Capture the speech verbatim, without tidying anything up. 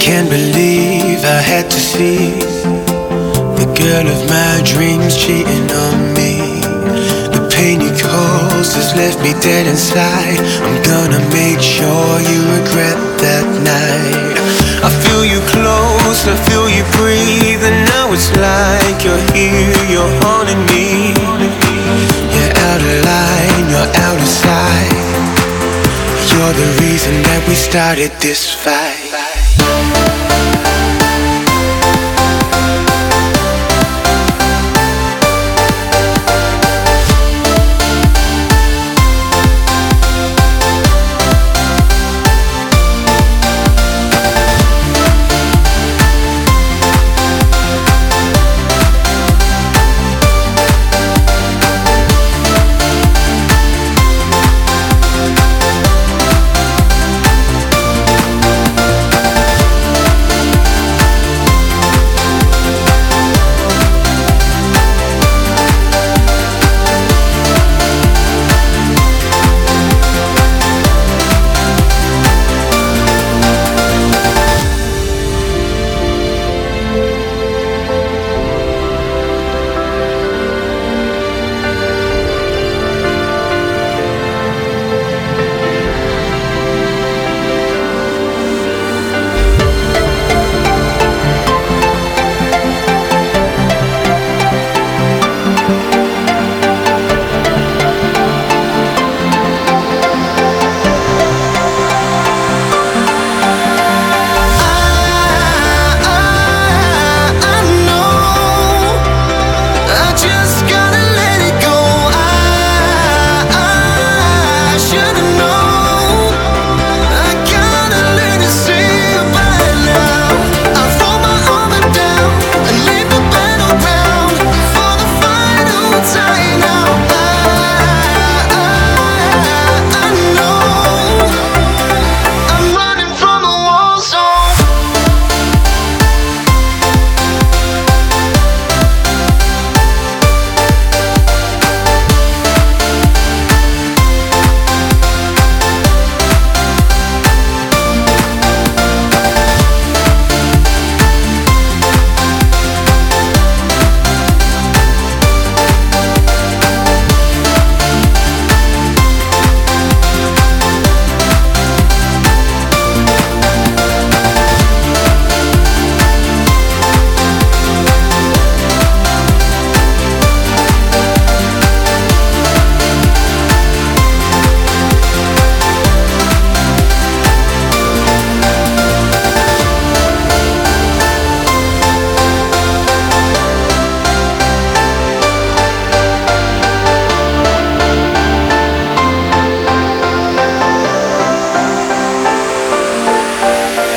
Can't believe I had to see the girl of my dreams cheating on me. The pain you caused has left me dead inside. I'm gonna make sure you regret that night. I feel you close, I feel you breathe, and now it's like you're here, you're haunting me. You're out of line, you're out of sight. You're the reason that we started this fight.